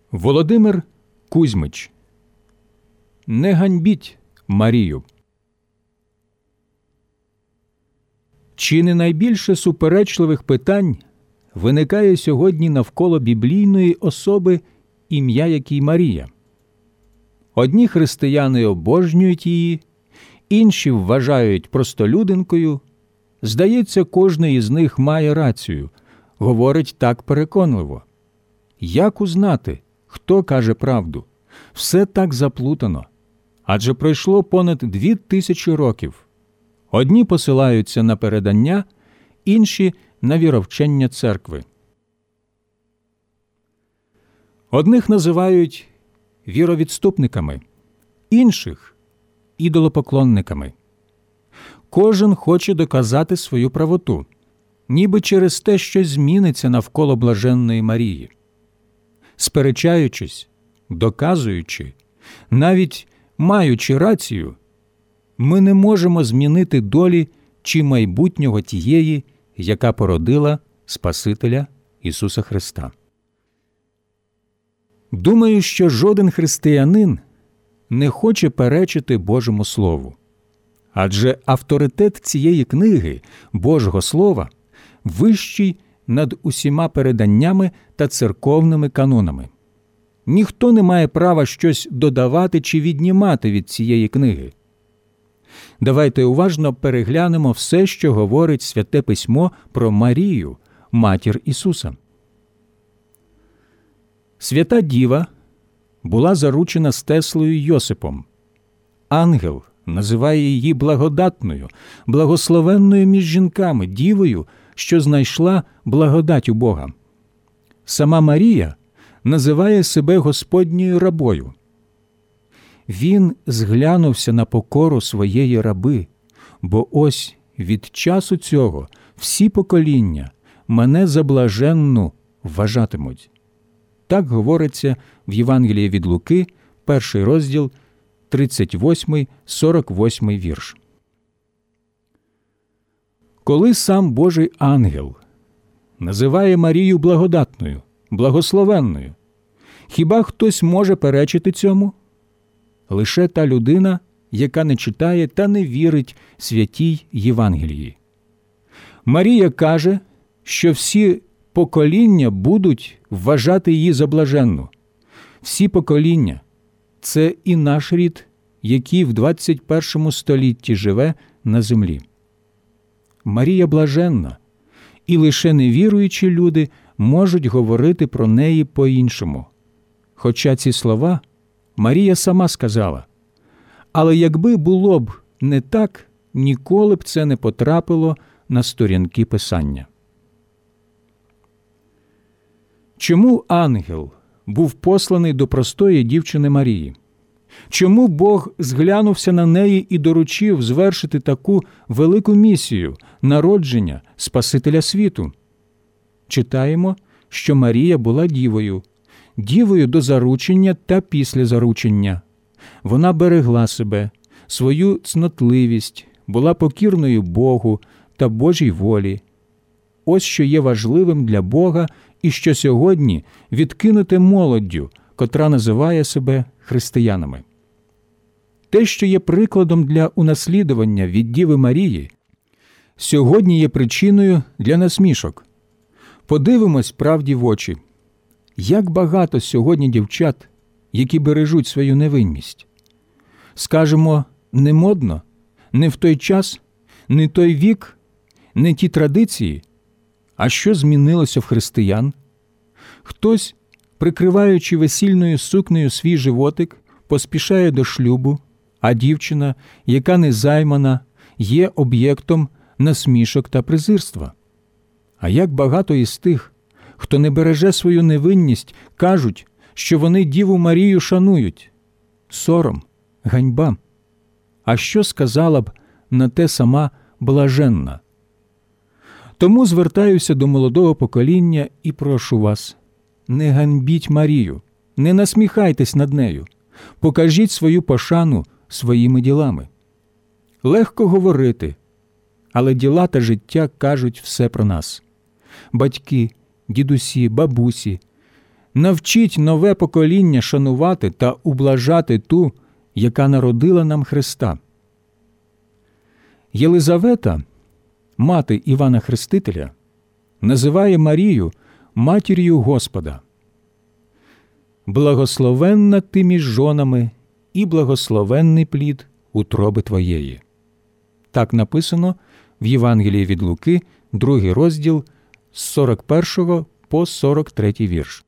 Володимир Кузьмич. Не ганьбіть Марію. Чи не найбільше суперечливих питань виникає сьогодні навколо біблійної особи, ім'я якій Марія? Одні християни обожнюють її, інші вважають простолюдинкою. Здається, кожний із них має рацію, говорить так переконливо. Як узнати, хто каже правду? Все так заплутано. Адже пройшло понад 2000 років. Одні посилаються на передання, інші – на віровчення церкви. Одних називають віровідступниками, інших – ідолопоклонниками. Кожен хоче доказати свою правоту, ніби через те, що зміниться навколо блаженної Марії. Сперечаючись, доказуючи, навіть маючи рацію, ми не можемо змінити долі чи майбутнього тієї, яка породила Спасителя Ісуса Христа. Думаю, що жоден християнин не хоче перечити Божому Слову. Адже авторитет цієї книги, Божого Слова, вищий над усіма переданнями та церковними канонами. Ніхто не має права щось додавати чи віднімати від цієї книги. Давайте уважно переглянемо все, що говорить Святе Письмо про Марію, матір Ісуса. Свята Діва була заручена з Теслою Йосипом. Ангел називає її благодатною, благословенною між жінками, дівою, що знайшла благодать у Бога. Сама Марія називає себе Господньою рабою. Він зглянувся на покору своєї раби, бо ось від часу цього всі покоління мене за блаженну вважатимуть. Так говориться в Євангелії від Луки, 1 розділ, 38-48 вірш. Коли сам Божий ангел називає Марію благодатною, благословенною, хіба хтось може перечити цьому? Лише та людина, яка не читає та не вірить святій Євангелії. Марія каже, що всі покоління будуть вважати її за блаженну. Всі покоління – це і наш рід, який в 21 столітті живе на землі. Марія блаженна, і лише невіруючі люди можуть говорити про неї по-іншому. Хоча ці слова Марія сама сказала. Але якби було б не так, ніколи б це не потрапило на сторінки Писання. Чому ангел був посланий до простої дівчини Марії? Чому Бог зглянувся на неї і доручив звершити таку велику місію – народження Спасителя світу? Читаємо, що Марія була дівою до заручення та після заручення. Вона берегла себе, свою цнотливість, була покірною Богу та Божій волі. Ось що є важливим для Бога і що сьогодні відкинуте молоддю, котра називає себе християнами. Те, що є прикладом для унаслідування від Діви Марії, сьогодні є причиною для насмішок. Подивимось правді в очі. Як багато сьогодні дівчат, які бережуть свою невинність. Скажемо, не модно, не в той час, не той вік, не ті традиції. А що змінилося в християн? Хтось, прикриваючи весільною сукнею свій животик, поспішає до шлюбу, а дівчина, яка незаймана, є об'єктом насмішок та презирства. А як багато із тих, хто не береже свою невинність, кажуть, що вони Діву Марію шанують. Сором, ганьба. А що сказала б на те сама блаженна? Тому звертаюся до молодого покоління і прошу вас, не ганьбіть Марію, не насміхайтесь над нею, покажіть свою пошану своїми ділами. Легко говорити, але діла та життя кажуть все про нас. Батьки, дідусі, бабусі навчіть нове покоління шанувати та ублажати ту, яка народила нам Христа. Єлизавета, мати Івана Хрестителя, називає Марію матір'ю Господа. «Благословенна ти між жонами, і благословенний плід утроби твоєї». Так написано в Євангелії від Луки, 2 розділ, з 41 по 43 вірш.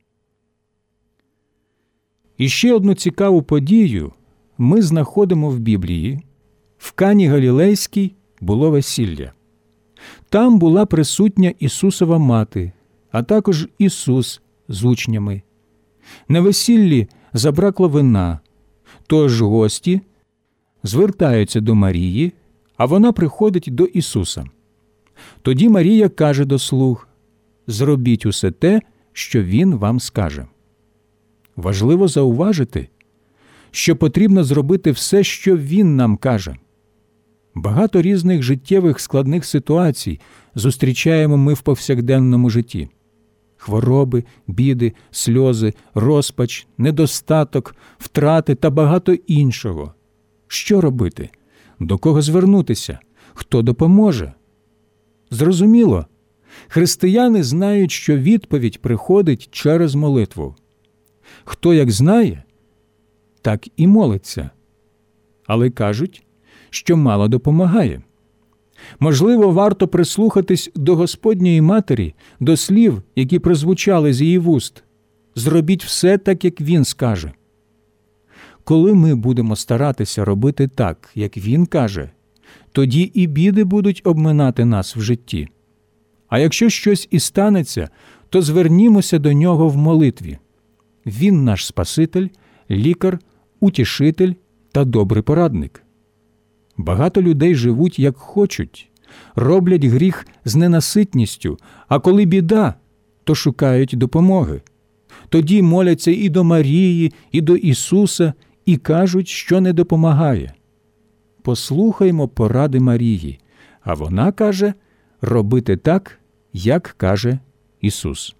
І ще одну цікаву подію ми знаходимо в Біблії. В Кані Галілейській було весілля. Там була присутня Ісусова мати, а також Ісус з учнями. На весіллі забракло вина, тож гості звертаються до Марії, а вона приходить до Ісуса. Тоді Марія каже до слуг: «Зробіть усе те, що Він вам скаже». Важливо зауважити, що потрібно зробити все, що Він нам каже. Багато різних життєвих складних ситуацій зустрічаємо ми в повсякденному житті. Хвороби, біди, сльози, розпач, недостаток, втрати та багато іншого. Що робити? До кого звернутися? Хто допоможе? Зрозуміло, християни знають, що відповідь приходить через молитву. Хто як знає, так і молиться. Але кажуть, що мало допомагає. Можливо, варто прислухатись до Господньої Матері, до слів, які прозвучали з її вуст. «Зробіть все так, як Він скаже». Коли ми будемо старатися робити так, як Він каже, тоді і біди будуть обминати нас в житті. А якщо щось і станеться, то звернімося до Нього в молитві. Він наш Спаситель, лікар, утішитель та добрий порадник. Багато людей живуть, як хочуть, роблять гріх з ненаситністю, а коли біда, то шукають допомоги. Тоді моляться і до Марії, і до Ісуса, і кажуть, що не допомагає. Послухаймо поради Марії, а вона каже робити так, як каже Ісус.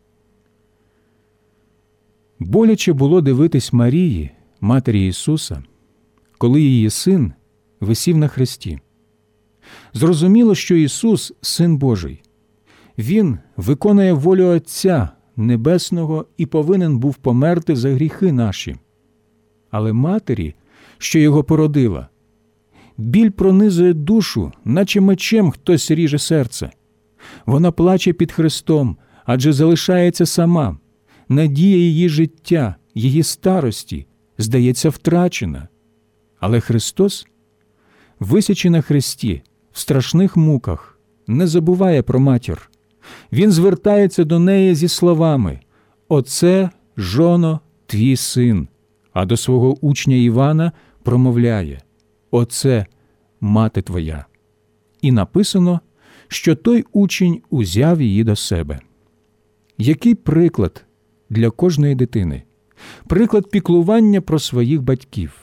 Боляче було дивитись Марії, матері Ісуса, коли її син висів на хресті. Зрозуміло, що Ісус – Син Божий. Він виконує волю Отця Небесного і повинен був померти за гріхи наші. Але матері, що його породила, біль пронизує душу, наче мечем хтось ріже серце. Вона плаче під хрестом, адже залишається сама. Надія її життя, її старості, здається, втрачена. Але Христос, висячи на хресті, в страшних муках, не забуває про матір. Він звертається до неї зі словами: «Оце, жоно, твій син», а до свого учня Івана промовляє: «Оце, мати твоя». І написано, що той учень узяв її до себе. Який приклад для кожної дитини? Приклад піклування про своїх батьків.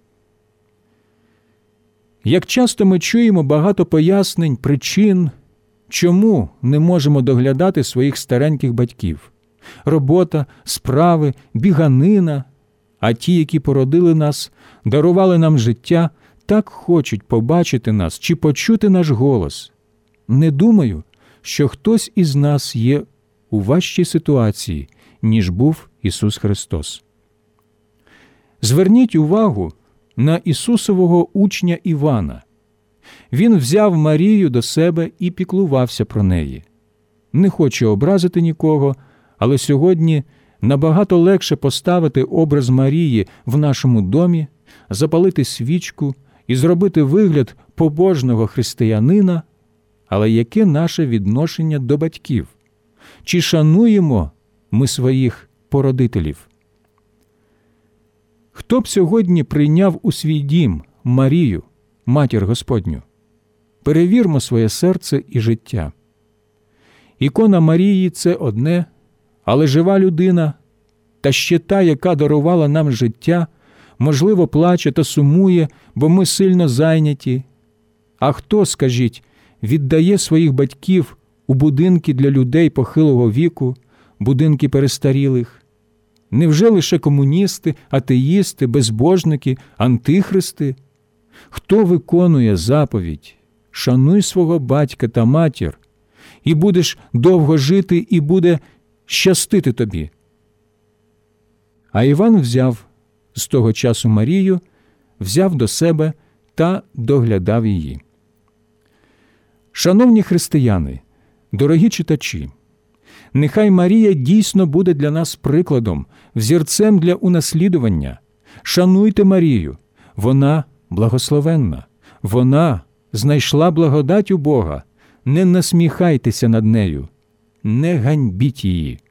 Як часто ми чуємо багато пояснень, причин, чому не можемо доглядати своїх стареньких батьків. Робота, справи, біганина. А ті, які породили нас, дарували нам життя, так хочуть побачити нас чи почути наш голос. Не думаю, що хтось із нас є у важчій ситуації, ніж був Ісус Христос. Зверніть увагу на Ісусового учня Івана. Він взяв Марію до себе і піклувався про неї. Не хочу образити нікого, але сьогодні набагато легше поставити образ Марії в нашому домі, запалити свічку і зробити вигляд побожного християнина. Але яке наше відношення до батьків? Чи шануємо ми своїх породителів? Хто б сьогодні прийняв у свій дім Марію, матір Господню? Перевірмо своє серце і життя. Ікона Марії – це одне, але жива людина, та ще та, яка дарувала нам життя, можливо, плаче та сумує, бо ми сильно зайняті. А хто, скажіть, віддає своїх батьків у будинки для людей похилого віку, будинки перестарілих? Невже лише комуністи, атеїсти, безбожники, антихристи? Хто виконує заповідь «Шануй свого батька та матір, і будеш довго жити, і буде щастити тобі»? А Іван взяв з того часу Марію, взяв до себе та доглядав її. Шановні християни, дорогі читачі, нехай Марія дійсно буде для нас прикладом, взірцем для унаслідування. Шануйте Марію, вона благословенна, вона знайшла благодать у Бога. Не насміхайтеся над нею, не ганьбіть її.